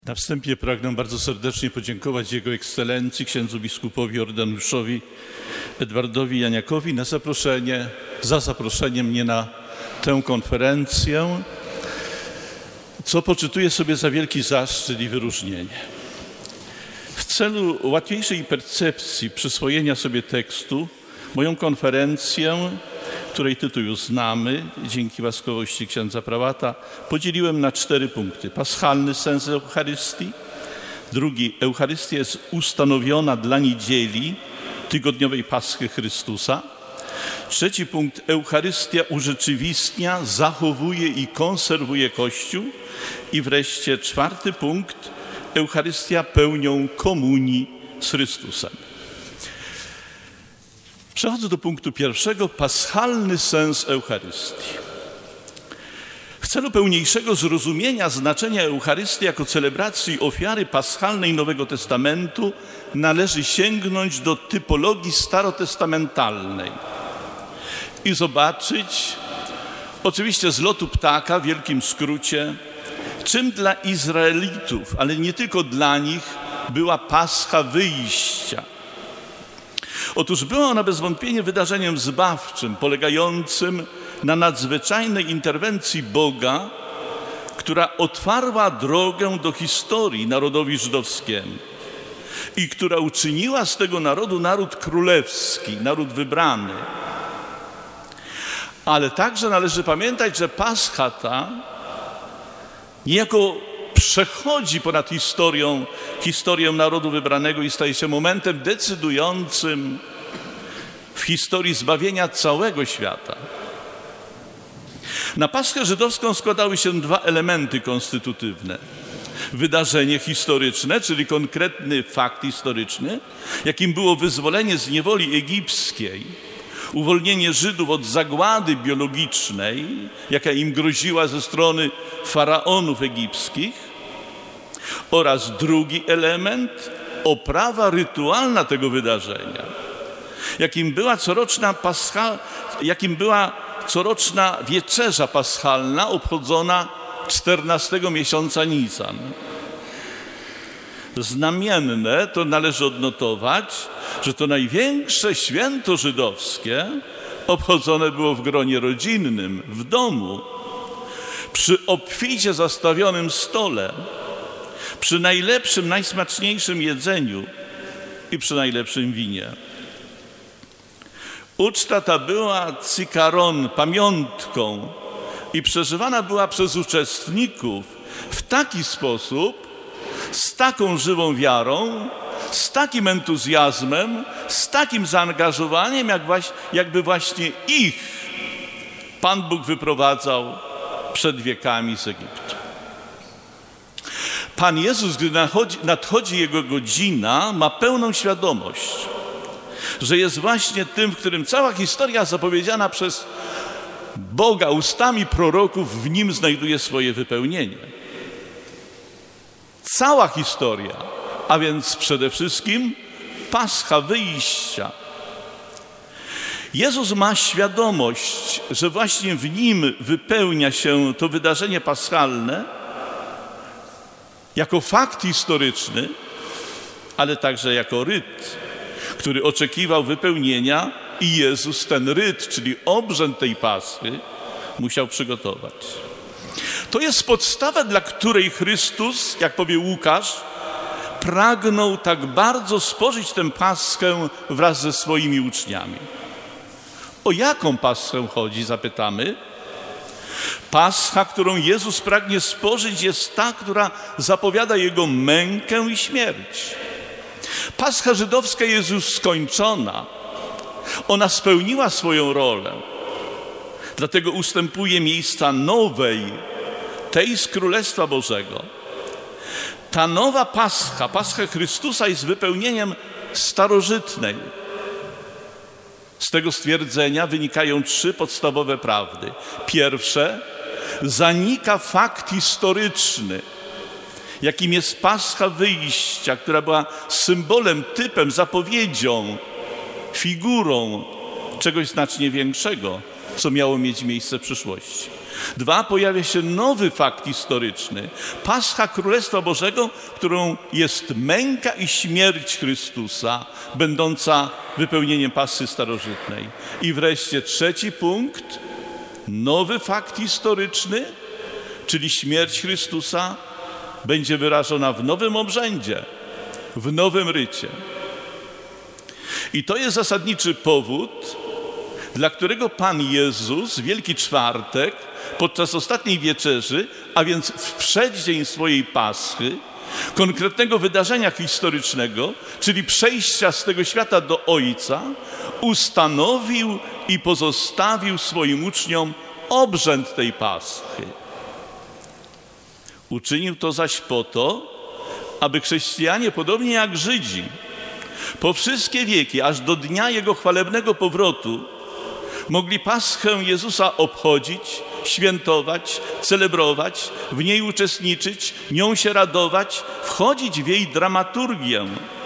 Na wstępie pragnę bardzo serdecznie podziękować Jego Ekscelencji, księdzu biskupowi ordynariuszowi Edwardowi Janiakowi za zaproszenie mnie na tę konferencję, co poczytuję sobie za wielki zaszczyt i wyróżnienie. W celu łatwiejszej percepcji przyswojenia sobie tekstu, moją konferencję, której tytuł już znamy, dzięki łaskawości księdza prałata, podzieliłem na 4 punkty. Paschalny sens Eucharystii. Drugi, Eucharystia jest ustanowiona dla niedzieli tygodniowej Paschy Chrystusa. Trzeci punkt, Eucharystia urzeczywistnia, zachowuje i konserwuje Kościół. I wreszcie 4 punkt, Eucharystia pełnią komunii z Chrystusem. Przechodzę do punktu pierwszego, paschalny sens Eucharystii. W celu pełniejszego zrozumienia znaczenia Eucharystii jako celebracji ofiary paschalnej Nowego Testamentu należy sięgnąć do typologii starotestamentalnej i zobaczyć, oczywiście z lotu ptaka, w wielkim skrócie, czym dla Izraelitów, ale nie tylko dla nich, była Pascha wyjścia. Otóż była ona bez wątpienia wydarzeniem zbawczym, polegającym na nadzwyczajnej interwencji Boga, która otwarła drogę do historii narodowi żydowskiemu i która uczyniła z tego narodu naród królewski, naród wybrany. Ale także należy pamiętać, że Pascha ta niejako przechodzi ponad historię narodu wybranego i staje się momentem decydującym w historii zbawienia całego świata. Na Paschę żydowską składały się 2 elementy konstytutywne. Wydarzenie historyczne, czyli konkretny fakt historyczny, jakim było wyzwolenie z niewoli egipskiej, uwolnienie Żydów od zagłady biologicznej, jaka im groziła ze strony faraonów egipskich, oraz drugi element, oprawa rytualna tego wydarzenia, jakim była coroczna wieczerza paschalna obchodzona 14 miesiąca Nisan. Znamienne, to należy odnotować, że to największe święto żydowskie obchodzone było w gronie rodzinnym, w domu, przy obficie zastawionym stole, przy najlepszym, najsmaczniejszym jedzeniu i przy najlepszym winie. Uczta ta była cykaron, pamiątką i przeżywana była przez uczestników w taki sposób, z taką żywą wiarą, z takim entuzjazmem, z takim zaangażowaniem, jakby właśnie ich Pan Bóg wyprowadzał przed wiekami z Egiptu. Pan Jezus, gdy nadchodzi Jego godzina, ma pełną świadomość, że jest właśnie tym, w którym cała historia zapowiedziana przez Boga ustami proroków w Nim znajduje swoje wypełnienie. Cała historia, a więc przede wszystkim Pascha wyjścia. Jezus ma świadomość, że właśnie w Nim wypełnia się to wydarzenie paschalne jako fakt historyczny, ale także jako ryt, który oczekiwał wypełnienia i Jezus ten ryt, czyli obrzęd tej Paschy, musiał przygotować. To jest podstawa, dla której Chrystus, jak powie Łukasz, pragnął tak bardzo spożyć tę Paschę wraz ze swoimi uczniami. O jaką Paschę chodzi, zapytamy? Pascha, którą Jezus pragnie spożyć, jest ta, która zapowiada Jego mękę i śmierć. Pascha żydowska jest już skończona. Ona spełniła swoją rolę. Dlatego ustępuje miejsca nowej, tej z Królestwa Bożego. Ta nowa Pascha, Pascha Chrystusa, jest wypełnieniem starożytnej. Z tego stwierdzenia wynikają 3 podstawowe prawdy. Pierwsze, zanika fakt historyczny, jakim jest Pascha wyjścia, która była symbolem, typem, zapowiedzią, figurą czegoś znacznie większego, co miało mieć miejsce w przyszłości. 2. Pojawia się nowy fakt historyczny. Pascha Królestwa Bożego, którą jest męka i śmierć Chrystusa, będąca wypełnieniem Paschy starożytnej. I wreszcie 3. punkt. Nowy fakt historyczny, czyli śmierć Chrystusa, będzie wyrażona w nowym obrzędzie, w nowym rycie. I to jest zasadniczy powód, dla którego Pan Jezus w Wielki Czwartek podczas ostatniej wieczerzy, a więc w przeddzień swojej Paschy, konkretnego wydarzenia historycznego, czyli przejścia z tego świata do Ojca, ustanowił i pozostawił swoim uczniom obrzęd tej Paschy. Uczynił to zaś po to, aby chrześcijanie, podobnie jak Żydzi, po wszystkie wieki, aż do dnia Jego chwalebnego powrotu, mogli Paschę Jezusa obchodzić, świętować, celebrować, w niej uczestniczyć, nią się radować, wchodzić w jej dramaturgię,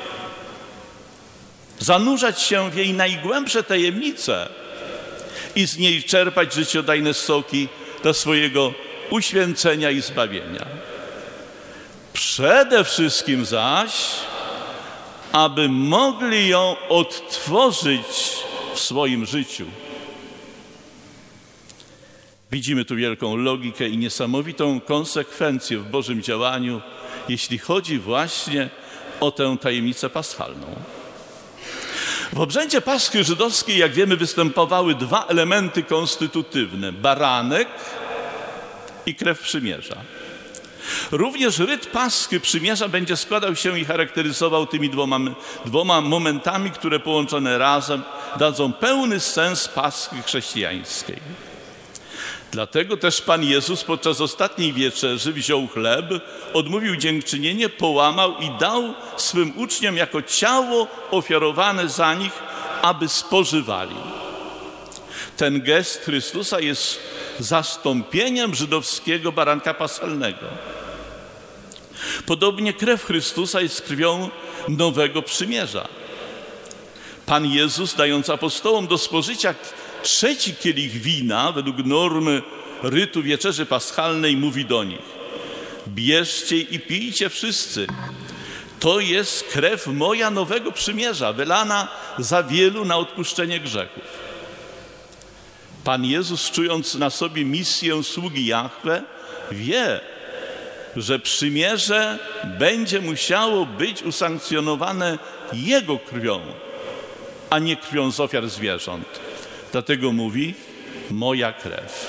zanurzać się w jej najgłębsze tajemnice i z niej czerpać życiodajne soki dla swojego uświęcenia i zbawienia. Przede wszystkim zaś, aby mogli ją odtworzyć w swoim życiu. Widzimy tu wielką logikę i niesamowitą konsekwencję w Bożym działaniu, jeśli chodzi właśnie o tę tajemnicę paschalną. W obrzędzie Paschy żydowskiej, jak wiemy, występowały 2 elementy konstytutywne: baranek i krew przymierza. Również ryt Paschy przymierza będzie składał się i charakteryzował tymi dwoma momentami, które połączone razem dadzą pełny sens Paschy chrześcijańskiej. Dlatego też Pan Jezus podczas ostatniej wieczerzy wziął chleb, odmówił dziękczynienie, połamał i dał swym uczniom jako ciało ofiarowane za nich, aby spożywali. Ten gest Chrystusa jest zastąpieniem żydowskiego baranka paschalnego. Podobnie krew Chrystusa jest krwią nowego przymierza. Pan Jezus, dając apostołom do spożycia 3. kielich wina, według normy rytu wieczerzy paschalnej, mówi do nich: bierzcie i pijcie wszyscy. To jest krew moja nowego przymierza, wylana za wielu na odpuszczenie grzechów. Pan Jezus, czując na sobie misję sługi Jahwe, wie, że przymierze będzie musiało być usankcjonowane Jego krwią, a nie krwią z ofiar zwierząt. Dlatego mówi: moja krew.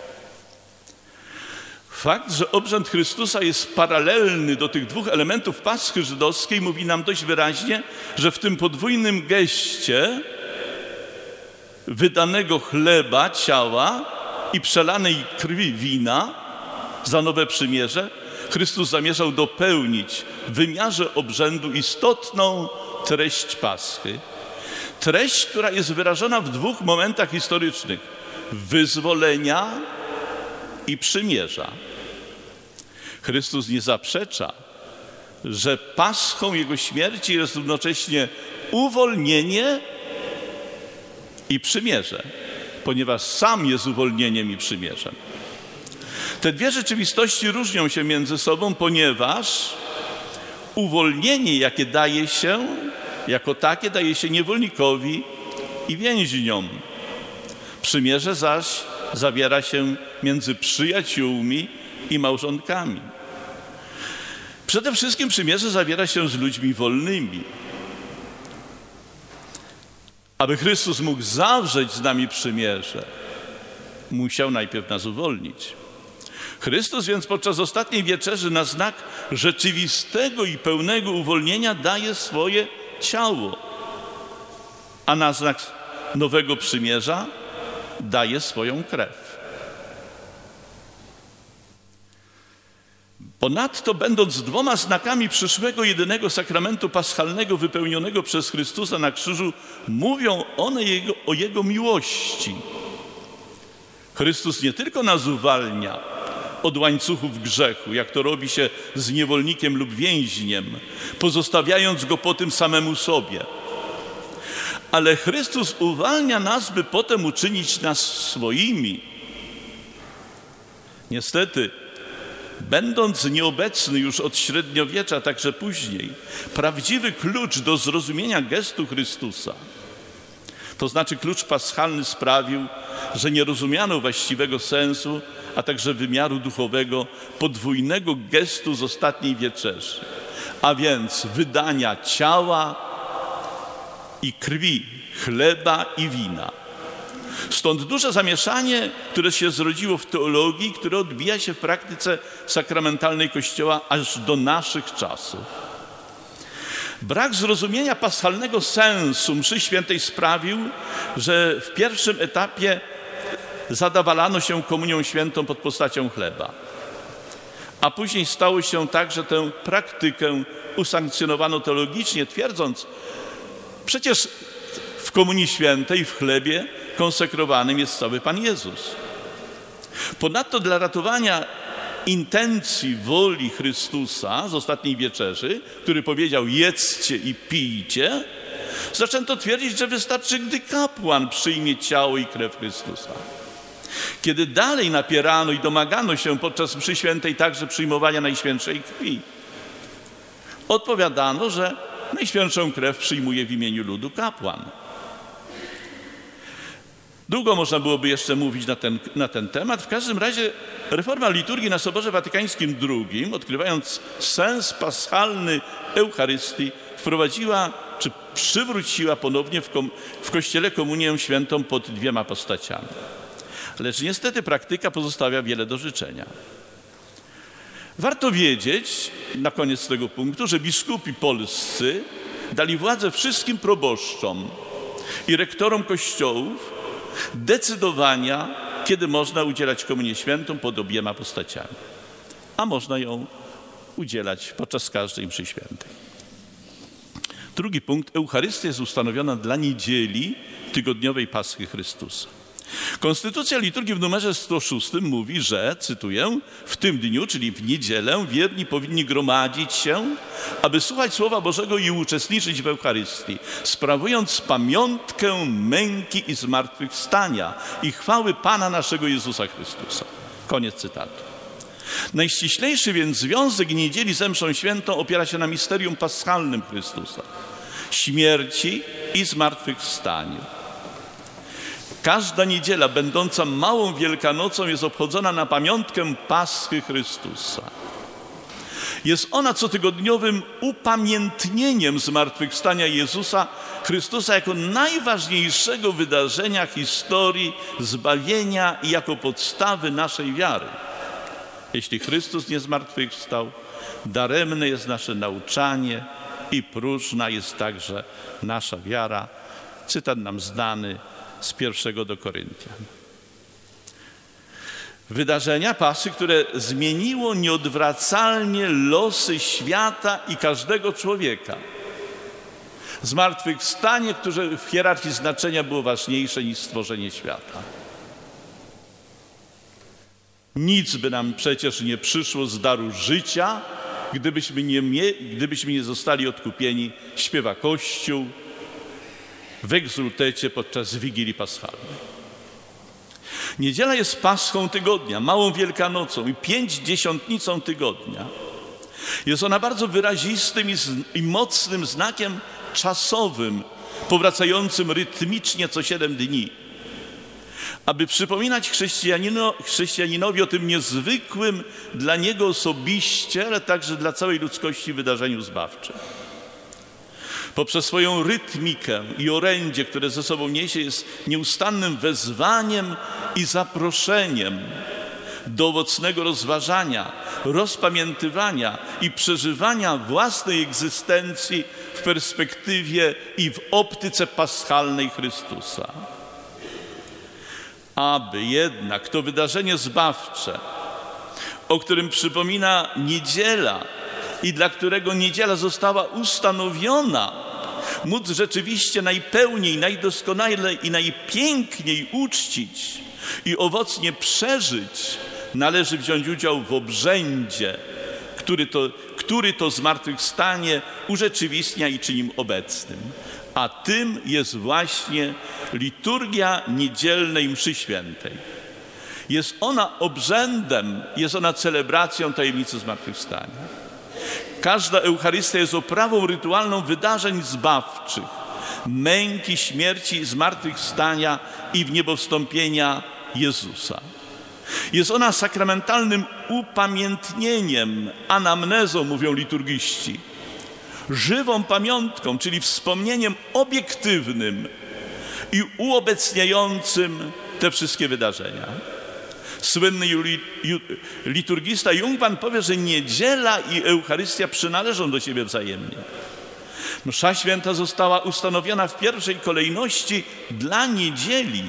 Fakt, że obrzęd Chrystusa jest paralelny do tych 2 elementów Paschy żydowskiej, mówi nam dość wyraźnie, że w tym podwójnym geście wydanego chleba, ciała i przelanej krwi wina za nowe przymierze Chrystus zamierzał dopełnić w wymiarze obrzędu istotną treść Paschy. Treść, która jest wyrażona w 2 momentach historycznych: wyzwolenia i przymierza. Chrystus nie zaprzecza, że paschą Jego śmierci jest równocześnie uwolnienie i przymierze, ponieważ sam jest uwolnieniem i przymierzem. Te 2 rzeczywistości różnią się między sobą, ponieważ uwolnienie, jakie daje się, jako takie daje się niewolnikowi i więźniom. Przymierze zaś zawiera się między przyjaciółmi i małżonkami. Przede wszystkim przymierze zawiera się z ludźmi wolnymi. Aby Chrystus mógł zawrzeć z nami przymierze, musiał najpierw nas uwolnić. Chrystus więc podczas ostatniej wieczerzy na znak rzeczywistego i pełnego uwolnienia daje swoje ciało, a na znak nowego przymierza daje swoją krew. Ponadto, będąc 2 znakami przyszłego jedynego sakramentu paschalnego wypełnionego przez Chrystusa na krzyżu, mówią one o Jego miłości. Chrystus nie tylko nas uwalnia od łańcuchów grzechu, jak to robi się z niewolnikiem lub więźniem, pozostawiając go po tym samemu sobie, ale Chrystus uwalnia nas, by potem uczynić nas swoimi. Niestety, będąc nieobecny już od średniowiecza, także później, prawdziwy klucz do zrozumienia gestu Chrystusa, to znaczy klucz paschalny, sprawił, że nie rozumiano właściwego sensu, a także wymiaru duchowego podwójnego gestu z ostatniej wieczerzy, a więc wydania ciała i krwi, chleba i wina. Stąd duże zamieszanie, które się zrodziło w teologii, które odbija się w praktyce sakramentalnej Kościoła aż do naszych czasów. Brak zrozumienia paschalnego sensu mszy świętej sprawił, że w pierwszym etapie zadawalano się komunią świętą pod postacią chleba, a później stało się tak, że tę praktykę usankcjonowano teologicznie, twierdząc, przecież w komunii świętej, w chlebie konsekrowanym jest cały Pan Jezus. Ponadto dla ratowania intencji woli Chrystusa z ostatniej wieczerzy, który powiedział: jedzcie i pijcie, zaczęto twierdzić, że wystarczy, gdy kapłan przyjmie ciało i krew Chrystusa. Kiedy dalej napierano i domagano się podczas mszy świętej także przyjmowania Najświętszej Krwi, odpowiadano, że Najświętszą krew przyjmuje w imieniu ludu kapłan. Długo można byłoby jeszcze mówić na ten temat. W każdym razie reforma liturgii na Soborze Watykańskim II, odkrywając sens paschalny Eucharystii, wprowadziła czy przywróciła ponownie w Kościele komunię świętą pod dwiema postaciami. Lecz niestety praktyka pozostawia wiele do życzenia. Warto wiedzieć, na koniec tego punktu, że biskupi polscy dali władzę wszystkim proboszczom i rektorom kościołów decydowania, kiedy można udzielać komunię świętą pod obiema postaciami, a można ją udzielać podczas każdej mszy świętej. Drugi punkt. Eucharystia jest ustanowiona dla niedzieli tygodniowej Paschy Chrystusa. Konstytucja liturgii w numerze 106 mówi, że, cytuję, w tym dniu, czyli w niedzielę, wierni powinni gromadzić się, aby słuchać Słowa Bożego i uczestniczyć w Eucharystii, sprawując pamiątkę męki i zmartwychwstania i chwały Pana naszego Jezusa Chrystusa. Koniec cytatu. Najściślejszy więc związek niedzieli z mszą świętą opiera się na misterium paschalnym Chrystusa, śmierci i zmartwychwstaniu. Każda niedziela będąca małą Wielkanocą jest obchodzona na pamiątkę Paschy Chrystusa. Jest ona cotygodniowym upamiętnieniem zmartwychwstania Jezusa Chrystusa jako najważniejszego wydarzenia historii zbawienia i jako podstawy naszej wiary. Jeśli Chrystus nie zmartwychwstał, daremne jest nasze nauczanie i próżna jest także nasza wiara. Cytat nam znany z 1 do Koryntian. Wydarzenia Paschy, które zmieniło nieodwracalnie losy świata i każdego człowieka. Zmartwychwstanie, które w hierarchii znaczenia było ważniejsze niż stworzenie świata. Nic by nam przecież nie przyszło z daru życia, gdybyśmy nie zostali odkupieni, śpiewa Kościół w egzultecie podczas Wigilii Paschalnej. Niedziela jest paschą tygodnia, małą Wielkanocą i pięćdziesiątnicą tygodnia. Jest ona bardzo wyrazistym i mocnym znakiem czasowym, powracającym rytmicznie co 7 dni. Aby przypominać chrześcijaninowi o tym niezwykłym dla niego osobiście, ale także dla całej ludzkości wydarzeniu zbawczym. Poprzez swoją rytmikę i orędzie, które ze sobą niesie, jest nieustannym wezwaniem i zaproszeniem do owocnego rozważania, rozpamiętywania i przeżywania własnej egzystencji w perspektywie i w optyce paschalnej Chrystusa. Aby jednak to wydarzenie zbawcze, o którym przypomina niedziela i dla którego niedziela została ustanowiona, móc rzeczywiście najpełniej, najdoskonalej i najpiękniej uczcić i owocnie przeżyć, należy wziąć udział w obrzędzie, który to zmartwychwstanie urzeczywistnia i czyni obecnym. A tym jest właśnie liturgia niedzielnej mszy świętej. Jest ona obrzędem, jest ona celebracją tajemnicy zmartwychwstania. Każda Eucharystia jest oprawą rytualną wydarzeń zbawczych, męki, śmierci, zmartwychwstania i wniebowstąpienia Jezusa. Jest ona sakramentalnym upamiętnieniem, anamnezą, mówią liturgiści, żywą pamiątką, czyli wspomnieniem obiektywnym i uobecniającym te wszystkie wydarzenia. Słynny liturgista Jungmann powie, że niedziela i Eucharystia przynależą do siebie wzajemnie. Msza święta została ustanowiona w pierwszej kolejności dla niedzieli.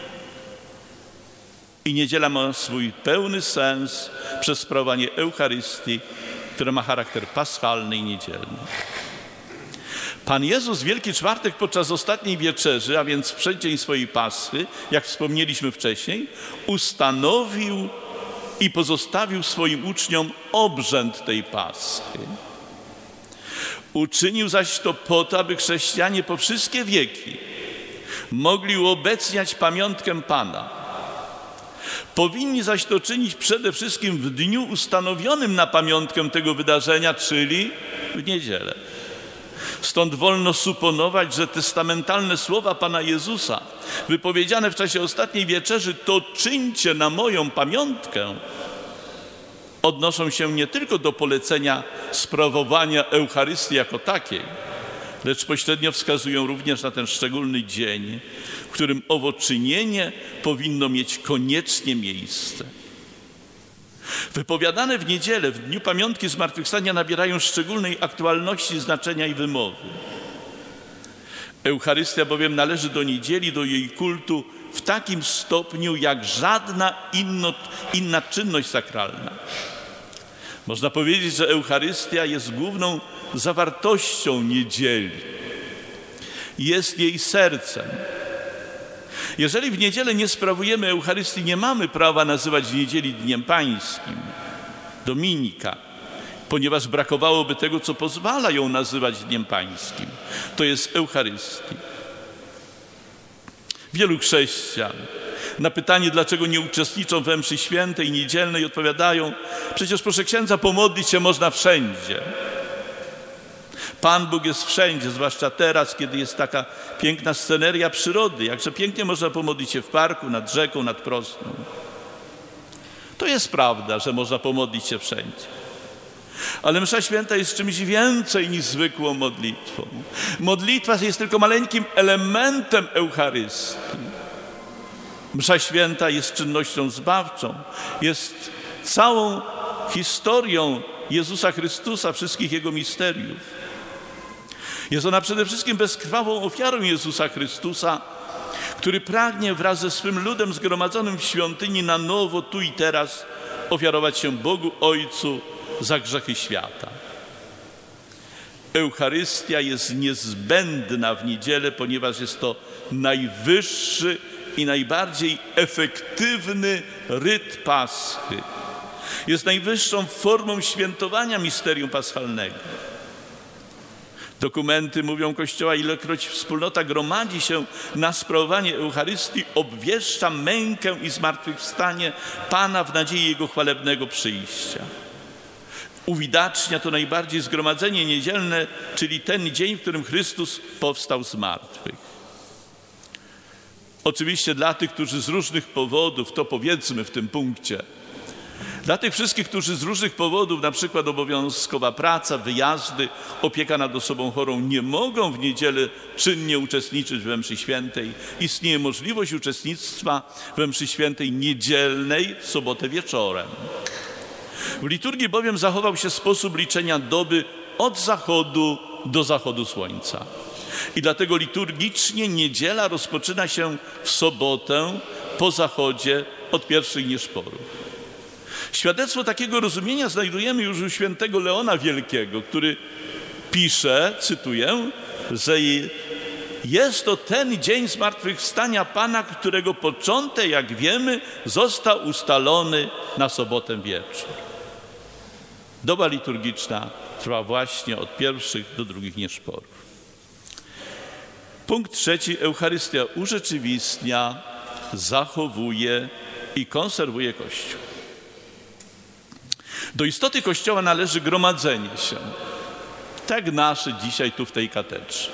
I niedziela ma swój pełny sens przez sprawowanie Eucharystii, która ma charakter paschalny i niedzielny. Pan Jezus w Wielki Czwartek podczas ostatniej wieczerzy, a więc w przeddzień swojej Paschy, jak wspomnieliśmy wcześniej, ustanowił i pozostawił swoim uczniom obrzęd tej Paschy. Uczynił zaś to po to, aby chrześcijanie po wszystkie wieki mogli uobecniać pamiątkę Pana. Powinni zaś to czynić przede wszystkim w dniu ustanowionym na pamiątkę tego wydarzenia, czyli w niedzielę. Stąd wolno suponować, że testamentalne słowa Pana Jezusa, wypowiedziane w czasie ostatniej wieczerzy, to czyńcie na moją pamiątkę, odnoszą się nie tylko do polecenia sprawowania Eucharystii jako takiej, lecz pośrednio wskazują również na ten szczególny dzień, w którym owo czynienie powinno mieć koniecznie miejsce. Wypowiadane w niedzielę, w dniu pamiątki zmartwychwstania, nabierają szczególnej aktualności, znaczenia i wymowy. Eucharystia bowiem należy do niedzieli, do jej kultu w takim stopniu, jak żadna inna czynność sakralna. Można powiedzieć, że Eucharystia jest główną zawartością niedzieli. Jest jej sercem. Jeżeli w niedzielę nie sprawujemy Eucharystii, nie mamy prawa nazywać niedzieli Dniem Pańskim, Dominika, ponieważ brakowałoby tego, co pozwala ją nazywać Dniem Pańskim. To jest Eucharystii. Wielu chrześcijan na pytanie, dlaczego nie uczestniczą we mszy świętej, niedzielnej, odpowiadają: przecież proszę księdza, pomodlić się można wszędzie. Pan Bóg jest wszędzie, zwłaszcza teraz, kiedy jest taka piękna sceneria przyrody. Jakże pięknie można pomodlić się w parku, nad rzeką, nad Prosną. To jest prawda, że można pomodlić się wszędzie. Ale msza święta jest czymś więcej niż zwykłą modlitwą. Modlitwa jest tylko maleńkim elementem Eucharystii. Msza święta jest czynnością zbawczą, jest całą historią Jezusa Chrystusa, wszystkich Jego misteriów. Jest ona przede wszystkim bezkrwawą ofiarą Jezusa Chrystusa, który pragnie wraz ze swym ludem zgromadzonym w świątyni na nowo, tu i teraz, ofiarować się Bogu Ojcu za grzechy świata. Eucharystia jest niezbędna w niedzielę, ponieważ jest to najwyższy i najbardziej efektywny ryt Paschy. Jest najwyższą formą świętowania misterium paschalnego. Dokumenty mówią Kościoła, ilekroć wspólnota gromadzi się na sprawowanie Eucharystii, obwieszcza mękę i zmartwychwstanie Pana w nadziei Jego chwalebnego przyjścia. Uwidacznia to najbardziej zgromadzenie niedzielne, czyli ten dzień, w którym Chrystus powstał z martwych. Oczywiście dla tych, którzy z różnych powodów, to powiedzmy w tym punkcie, dla tych wszystkich, którzy z różnych powodów, na przykład obowiązkowa praca, wyjazdy, opieka nad osobą chorą, nie mogą w niedzielę czynnie uczestniczyć we mszy świętej, istnieje możliwość uczestnictwa we mszy świętej niedzielnej w sobotę wieczorem. W liturgii bowiem zachował się sposób liczenia doby od zachodu do zachodu słońca. I dlatego liturgicznie niedziela rozpoczyna się w sobotę po zachodzie od pierwszych nieszporów. Świadectwo takiego rozumienia znajdujemy już u świętego Leona Wielkiego, który pisze, cytuję, że jest to ten dzień zmartwychwstania Pana, którego początek, jak wiemy, został ustalony na sobotę wieczór. Doba liturgiczna trwa właśnie od pierwszych do drugich nieszporów. Punkt trzeci. Eucharystia urzeczywistnia, zachowuje i konserwuje Kościół. Do istoty Kościoła należy gromadzenie się, tak nasze dzisiaj tu w tej katedrze.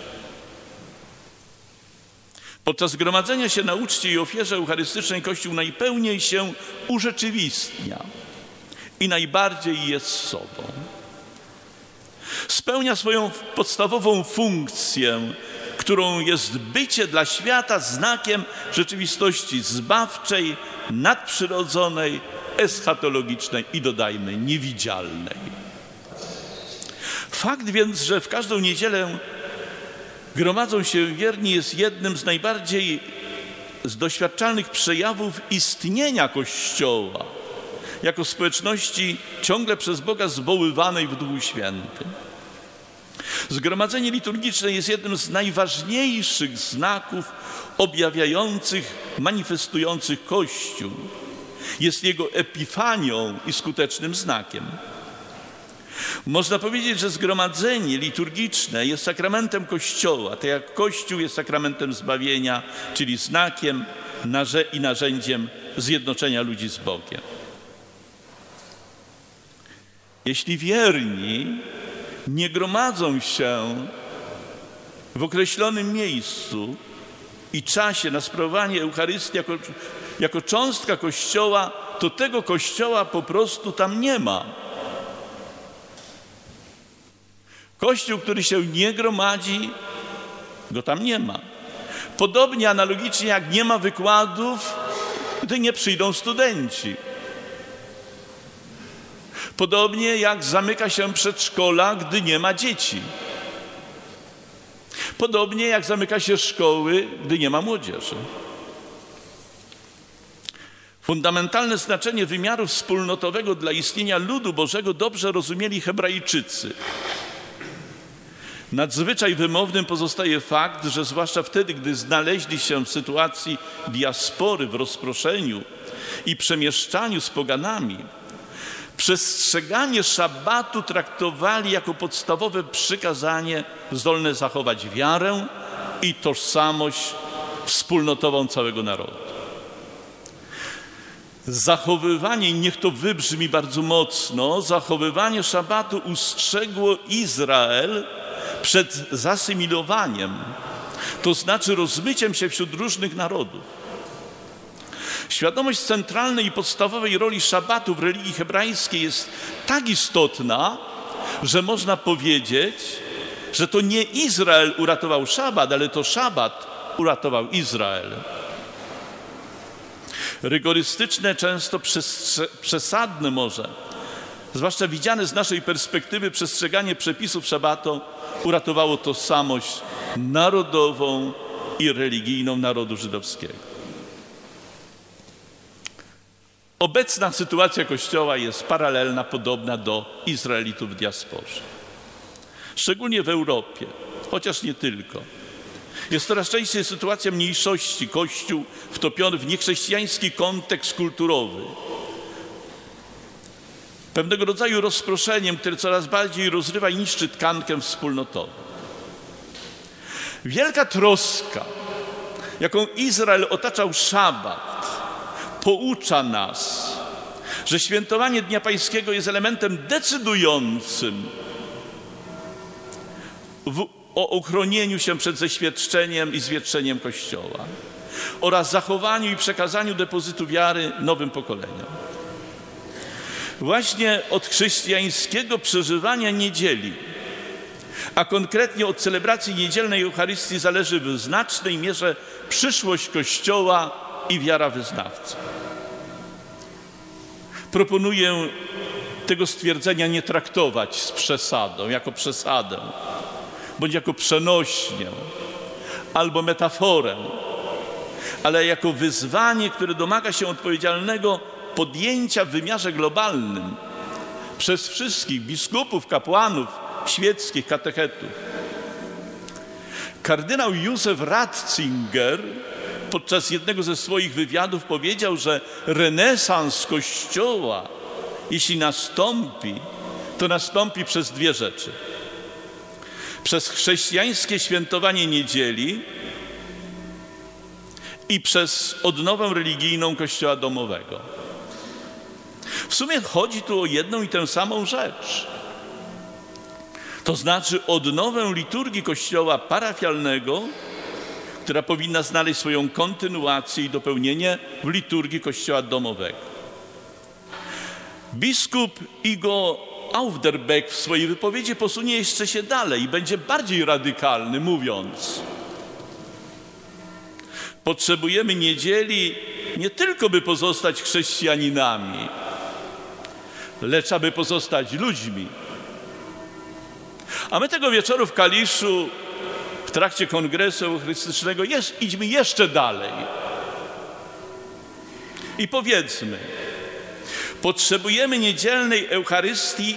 Podczas gromadzenia się na uczcie i ofierze eucharystycznej Kościół najpełniej się urzeczywistnia i najbardziej jest sobą. Spełnia swoją podstawową funkcję, którą jest bycie dla świata znakiem rzeczywistości zbawczej, nadprzyrodzonej, eschatologicznej i dodajmy niewidzialnej. Fakt więc, że w każdą niedzielę gromadzą się wierni, jest jednym z najbardziej doświadczalnych przejawów istnienia Kościoła jako społeczności ciągle przez Boga zwoływanej w Duchu Świętym. Zgromadzenie liturgiczne jest jednym z najważniejszych znaków objawiających, manifestujących Kościół. Jest jego epifanią i skutecznym znakiem. Można powiedzieć, że zgromadzenie liturgiczne jest sakramentem Kościoła, tak jak Kościół jest sakramentem zbawienia, czyli znakiem i narzędziem zjednoczenia ludzi z Bogiem. Jeśli wierni nie gromadzą się w określonym miejscu i czasie na sprawowanie Eucharystii jako cząstka Kościoła, to tego Kościoła po prostu tam nie ma. Kościół, który się nie gromadzi, go tam nie ma. Podobnie analogicznie jak nie ma wykładów, gdy nie przyjdą studenci. Podobnie jak zamyka się przedszkola, gdy nie ma dzieci. Podobnie jak zamyka się szkoły, gdy nie ma młodzieży. Fundamentalne znaczenie wymiaru wspólnotowego dla istnienia ludu Bożego dobrze rozumieli Hebrajczycy. Nadzwyczaj wymownym pozostaje fakt, że zwłaszcza wtedy, gdy znaleźli się w sytuacji diaspory, w rozproszeniu i przemieszczaniu z poganami, przestrzeganie szabatu traktowali jako podstawowe przykazanie zdolne zachować wiarę i tożsamość wspólnotową całego narodu. Zachowywanie, niech to wybrzmi bardzo mocno, zachowywanie szabatu ustrzegło Izrael przed zasymilowaniem, to znaczy rozmyciem się wśród różnych narodów. Świadomość centralnej i podstawowej roli szabatu w religii hebrajskiej jest tak istotna, że można powiedzieć, że to nie Izrael uratował szabat, ale to szabat uratował Izrael. Rygorystyczne, często przesadne może, zwłaszcza widziane z naszej perspektywy przestrzeganie przepisów szabatu uratowało tożsamość narodową i religijną narodu żydowskiego. Obecna sytuacja Kościoła jest paralelna, podobna do Izraelitów w diasporze. Szczególnie w Europie, chociaż nie tylko. Jest coraz częściej sytuacja mniejszości, Kościół wtopiony w niechrześcijański kontekst kulturowy. Pewnego rodzaju rozproszeniem, które coraz bardziej rozrywa i niszczy tkankę wspólnotową. Wielka troska, jaką Izrael otaczał szabat, poucza nas, że świętowanie Dnia Pańskiego jest elementem decydującym o uchronieniu się przed zeświadczeniem i zwietrzeniem Kościoła oraz zachowaniu i przekazaniu depozytu wiary nowym pokoleniom. Właśnie od chrześcijańskiego przeżywania niedzieli, a konkretnie od celebracji niedzielnej Eucharystii zależy w znacznej mierze przyszłość Kościoła i wiara wyznawcy. Proponuję tego stwierdzenia nie traktować z przesadą, jako przesadę, bądź jako przenośnię, albo metaforę, ale jako wyzwanie, które domaga się odpowiedzialnego podjęcia w wymiarze globalnym przez wszystkich biskupów, kapłanów, świeckich, katechetów. Kardynał Józef Ratzinger podczas jednego ze swoich wywiadów powiedział, że renesans Kościoła, jeśli nastąpi, to nastąpi przez dwie rzeczy. Przez chrześcijańskie świętowanie niedzieli i przez odnowę religijną Kościoła domowego. W sumie chodzi tu o jedną i tę samą rzecz. To znaczy odnowę liturgii Kościoła parafialnego, która powinna znaleźć swoją kontynuację i dopełnienie w liturgii Kościoła domowego. Biskup Igo Aufderbeck w swojej wypowiedzi posunie jeszcze się dalej i będzie bardziej radykalny, mówiąc: potrzebujemy niedzieli nie tylko, by pozostać chrześcijaninami, lecz aby pozostać ludźmi. A my tego wieczoru w Kaliszu, w trakcie Kongresu Eucharystycznego, idźmy jeszcze dalej i powiedzmy: potrzebujemy niedzielnej Eucharystii,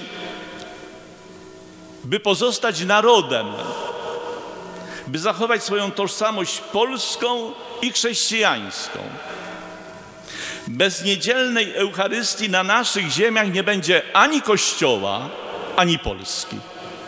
by pozostać narodem, by zachować swoją tożsamość polską i chrześcijańską. Bez niedzielnej Eucharystii na naszych ziemiach nie będzie ani Kościoła, ani Polski.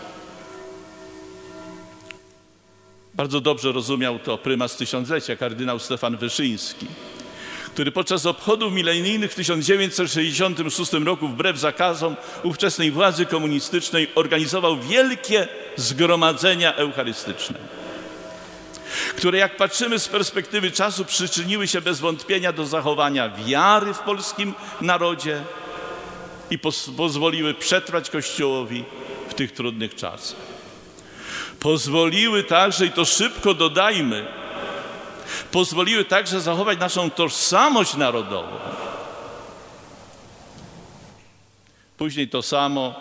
Bardzo dobrze rozumiał to prymas tysiąclecia, kardynał Stefan Wyszyński, który podczas obchodów milenijnych w 1966 roku wbrew zakazom ówczesnej władzy komunistycznej organizował wielkie zgromadzenia eucharystyczne, które, jak patrzymy z perspektywy czasu, przyczyniły się bez wątpienia do zachowania wiary w polskim narodzie i pozwoliły przetrwać Kościołowi w tych trudnych czasach. Pozwoliły także, i to szybko dodajmy, pozwoliły także zachować naszą tożsamość narodową. Później to samo,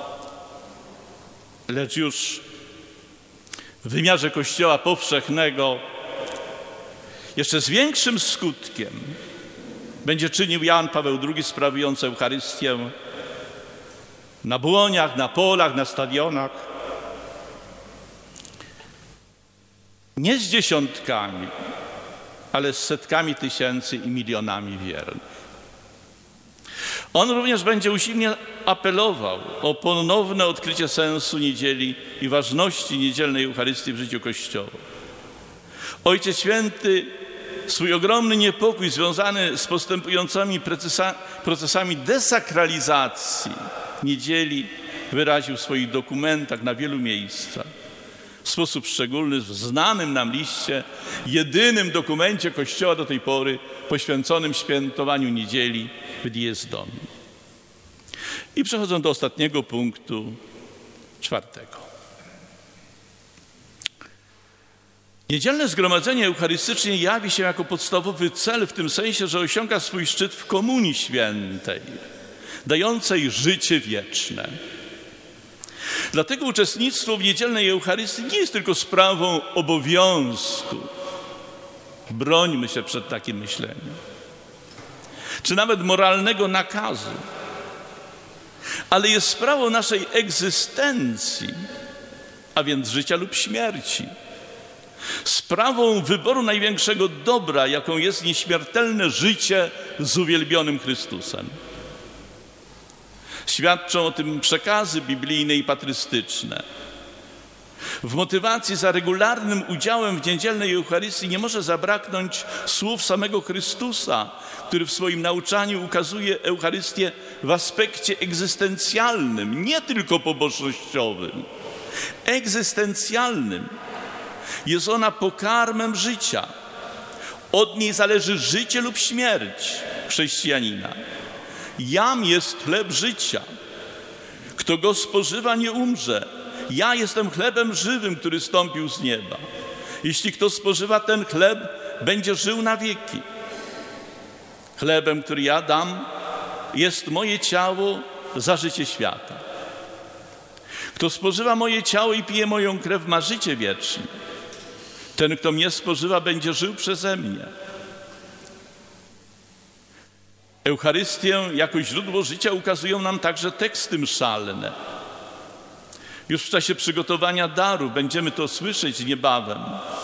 lecz już w wymiarze Kościoła powszechnego jeszcze z większym skutkiem będzie czynił Jan Paweł II, sprawujący Eucharystię na błoniach, na polach, na stadionach. Nie z dziesiątkami, ale z setkami tysięcy i milionami wiernych. On również będzie usilnie apelował o ponowne odkrycie sensu niedzieli i ważności niedzielnej Eucharystii w życiu Kościoła. Ojciec Święty swój ogromny niepokój związany z postępującymi procesami desakralizacji niedzieli wyraził w swoich dokumentach na wielu miejscach. W sposób szczególny w znanym nam liście, jedynym dokumencie Kościoła do tej pory poświęconym świętowaniu niedzieli w Dies Domini. I przechodząc do ostatniego punktu, 4. Niedzielne zgromadzenie eucharystyczne jawi się jako podstawowy cel w tym sensie, że osiąga swój szczyt w Komunii Świętej, dającej życie wieczne. Dlatego uczestnictwo w niedzielnej Eucharystii nie jest tylko sprawą obowiązku. Brońmy się przed takim myśleniem. Czy nawet moralnego nakazu. Ale jest sprawą naszej egzystencji, a więc życia lub śmierci. Sprawą wyboru największego dobra, jaką jest nieśmiertelne życie z uwielbionym Chrystusem. Świadczą o tym przekazy biblijne i patrystyczne. W motywacji za regularnym udziałem w niedzielnej Eucharystii nie może zabraknąć słów samego Chrystusa, który w swoim nauczaniu ukazuje Eucharystię w aspekcie egzystencjalnym, nie tylko pobożnościowym. Egzystencjalnym. Jest ona pokarmem życia. Od niej zależy życie lub śmierć chrześcijanina. Jam jest chleb życia. Kto go spożywa, nie umrze. Ja jestem chlebem żywym, który zstąpił z nieba. Jeśli kto spożywa ten chleb, będzie żył na wieki. Chlebem, który ja dam, jest moje ciało za życie świata. Kto spożywa moje ciało i pije moją krew, ma życie wieczne. Ten, kto mnie spożywa, będzie żył przeze mnie. Eucharystię jako źródło życia ukazują nam także teksty mszalne. Już w czasie przygotowania daru będziemy to słyszeć niebawem.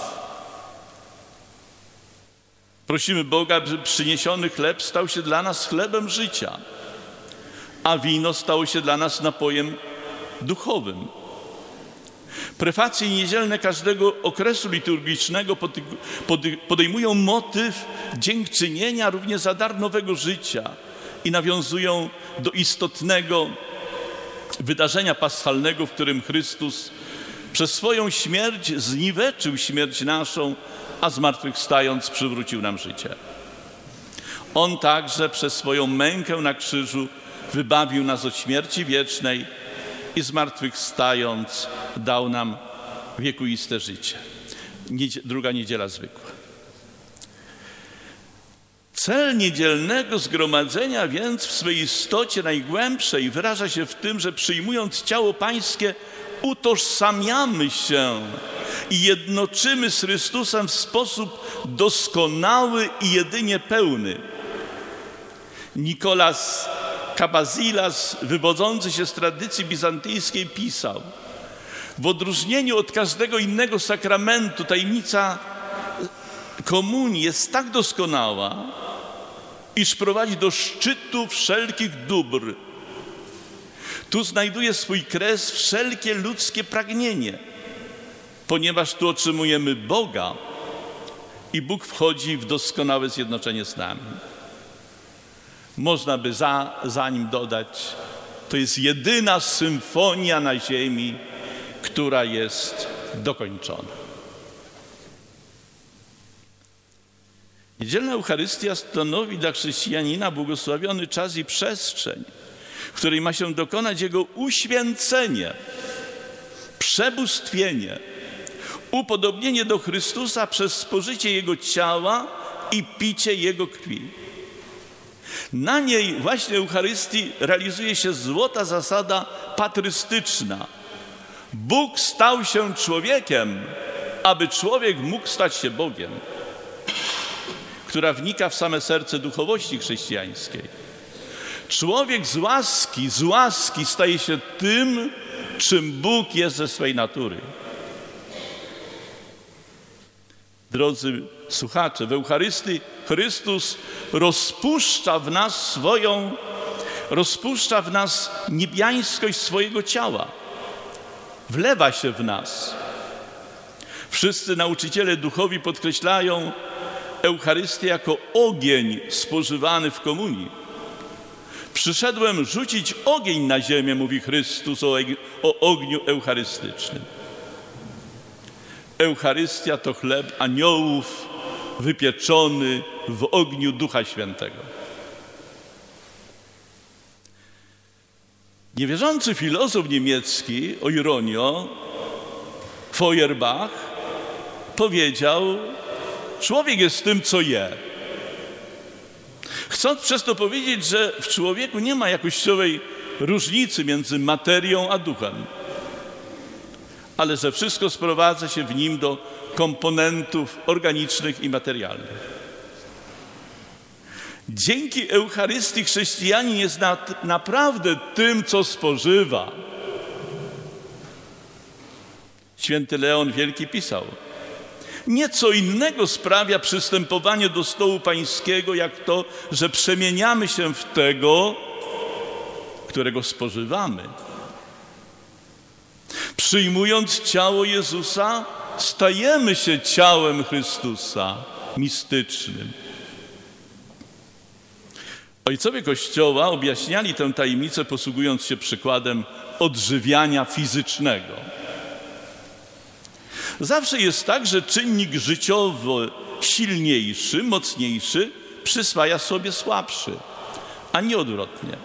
Prosimy Boga, by przyniesiony chleb stał się dla nas chlebem życia, a wino stało się dla nas napojem duchowym. Prefacje niedzielne każdego okresu liturgicznego podejmują motyw dziękczynienia również za dar nowego życia i nawiązują do istotnego wydarzenia paschalnego, w którym Chrystus przez swoją śmierć zniweczył śmierć naszą, a zmartwychwstając przywrócił nam życie. On także przez swoją mękę na krzyżu wybawił nas od śmierci wiecznej i zmartwychwstając dał nam wiekuiste życie. Druga niedziela zwykła. Cel niedzielnego zgromadzenia więc w swej istocie najgłębszej wyraża się w tym, że przyjmując ciało pańskie utożsamiamy się i jednoczymy z Chrystusem w sposób doskonały i jedynie pełny. Nikolas Kabazilas, wywodzący się z tradycji bizantyjskiej, pisał: w odróżnieniu od każdego innego sakramentu tajemnica komunii jest tak doskonała, iż prowadzi do szczytu wszelkich dóbr. Tu znajduje swój kres wszelkie ludzkie pragnienie, ponieważ tu otrzymujemy Boga i Bóg wchodzi w doskonałe zjednoczenie z nami. Można by za nim dodać, to jest jedyna symfonia na ziemi, która jest dokończona. Niedzielna Eucharystia stanowi dla chrześcijanina błogosławiony czas i przestrzeń, w której ma się dokonać jego uświęcenie, przebóstwienie, upodobnienie do Chrystusa przez spożycie Jego ciała i picie Jego krwi. Na niej właśnie Eucharystii realizuje się złota zasada patrystyczna. Bóg stał się człowiekiem, aby człowiek mógł stać się Bogiem, która wnika w same serce duchowości chrześcijańskiej. Człowiek z łaski staje się tym, czym Bóg jest ze swej natury. Drodzy słuchacze, w Eucharystii Chrystus rozpuszcza w nas niebiańskość swojego ciała. Wlewa się w nas. Wszyscy nauczyciele duchowi podkreślają Eucharystię jako ogień spożywany w komunii. Przyszedłem rzucić ogień na ziemię, mówi Chrystus o ogniu eucharystycznym. Eucharystia to chleb aniołów wypieczony w ogniu Ducha Świętego. Niewierzący filozof niemiecki, o ironio, Feuerbach, powiedział: człowiek jest tym, co je. Chcąc przez to powiedzieć, że w człowieku nie ma jakościowej różnicy między materią a duchem, ale że wszystko sprowadza się w nim do komponentów organicznych i materialnych. Dzięki Eucharystii chrześcijanin jest naprawdę tym, co spożywa. Święty Leon Wielki pisał: nieco innego sprawia przystępowanie do stołu pańskiego, jak to, że przemieniamy się w tego, którego spożywamy. Przyjmując ciało Jezusa, stajemy się ciałem Chrystusa mistycznym. Ojcowie Kościoła objaśniali tę tajemnicę, posługując się przykładem odżywiania fizycznego. Zawsze jest tak, że czynnik życiowy silniejszy, mocniejszy przyswaja sobie słabszy, a nie odwrotnie.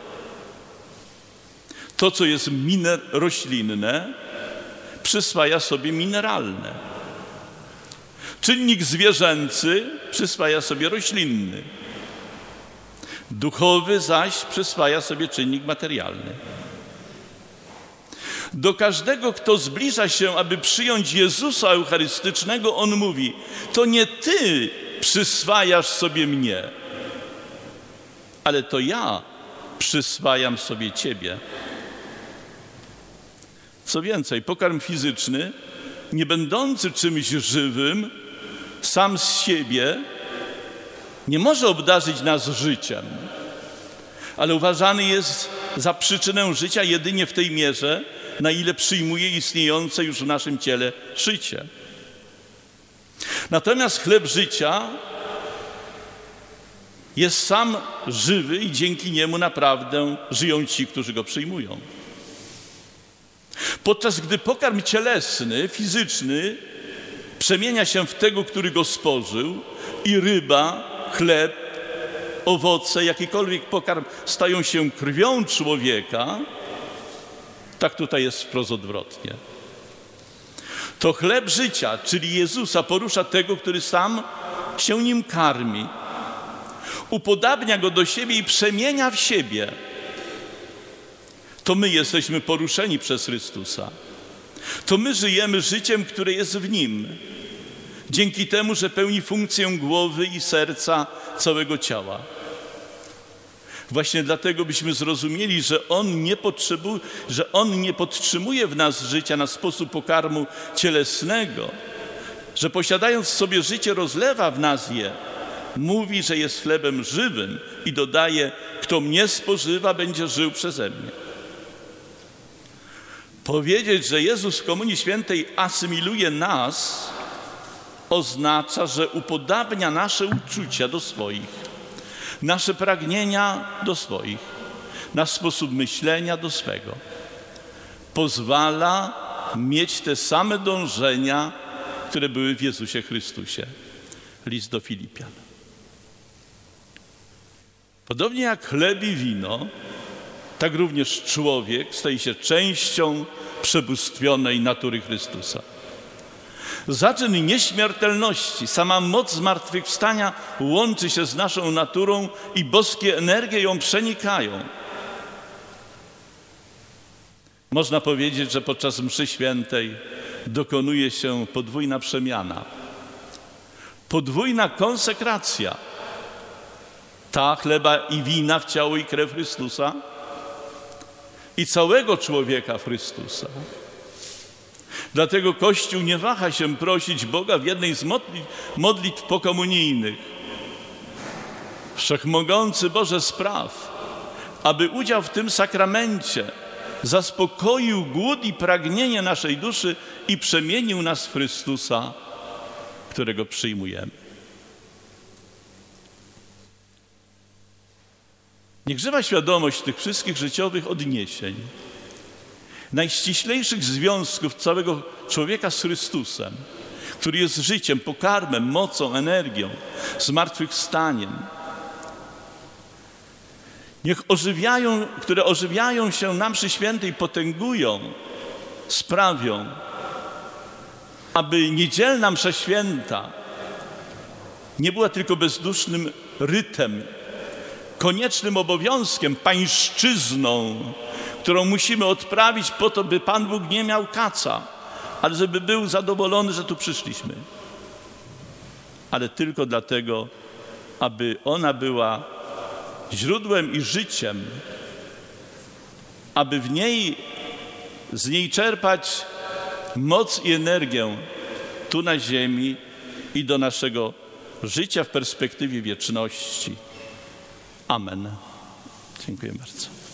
To, co jest roślinne, przyswaja sobie mineralne. Czynnik zwierzęcy przyswaja sobie roślinny. Duchowy zaś przyswaja sobie czynnik materialny. Do każdego, kto zbliża się, aby przyjąć Jezusa Eucharystycznego, On mówi: to nie Ty przyswajasz sobie mnie, ale to ja przyswajam sobie Ciebie. Co więcej, pokarm fizyczny, nie będący czymś żywym, sam z siebie nie może obdarzyć nas życiem, ale uważany jest za przyczynę życia jedynie w tej mierze, na ile przyjmuje istniejące już w naszym ciele życie. Natomiast chleb życia jest sam żywy i dzięki niemu naprawdę żyją ci, którzy go przyjmują. Podczas gdy pokarm cielesny, fizyczny przemienia się w tego, który go spożył, i ryba, chleb, owoce, jakikolwiek pokarm stają się krwią człowieka, tak tutaj jest wprost odwrotnie. To chleb życia, czyli Jezusa, porusza tego, który sam się nim karmi. Upodabnia go do siebie i przemienia w siebie. To my jesteśmy poruszeni przez Chrystusa. To my żyjemy życiem, które jest w Nim. Dzięki temu, że pełni funkcję głowy i serca całego ciała. Właśnie dlatego byśmy zrozumieli, że On nie podtrzymuje w nas życia na sposób pokarmu cielesnego, że posiadając w sobie życie rozlewa w nas je. Mówi, że jest chlebem żywym i dodaje, kto mnie spożywa, będzie żył przeze mnie. Powiedzieć, że Jezus w Komunii Świętej asymiluje nas, oznacza, że upodabnia nasze uczucia do swoich, nasze pragnienia do swoich, nasz sposób myślenia do swego. Pozwala mieć te same dążenia, które były w Jezusie Chrystusie. List do Filipian. Podobnie jak chleb i wino, tak również człowiek staje się częścią przebóstwionej natury Chrystusa. Zaczyn nieśmiertelności, sama moc zmartwychwstania łączy się z naszą naturą i boskie energie ją przenikają. Można powiedzieć, że podczas mszy świętej dokonuje się podwójna przemiana. Podwójna konsekracja. Ta chleba i wina w ciało i krew Chrystusa i całego człowieka w Chrystusa. Dlatego Kościół nie waha się prosić Boga w jednej z modlitw pokomunijnych. Wszechmogący Boże spraw, aby udział w tym sakramencie zaspokoił głód i pragnienie naszej duszy i przemienił nas w Chrystusa, którego przyjmujemy. Niech żywa świadomość tych wszystkich życiowych odniesień, najściślejszych związków całego człowieka z Chrystusem, który jest życiem, pokarmem, mocą, energią, zmartwychwstaniem, które ożywiają się na mszy świętej, potęgują, sprawią, aby niedzielna msza święta nie była tylko bezdusznym rytem, koniecznym obowiązkiem, pańszczyzną, którą musimy odprawić po to, by Pan Bóg nie miał kaca, ale żeby był zadowolony, że tu przyszliśmy. Ale tylko dlatego, aby ona była źródłem i życiem, aby z niej czerpać moc i energię tu na ziemi i do naszego życia w perspektywie wieczności. Amen. Dziękuję bardzo.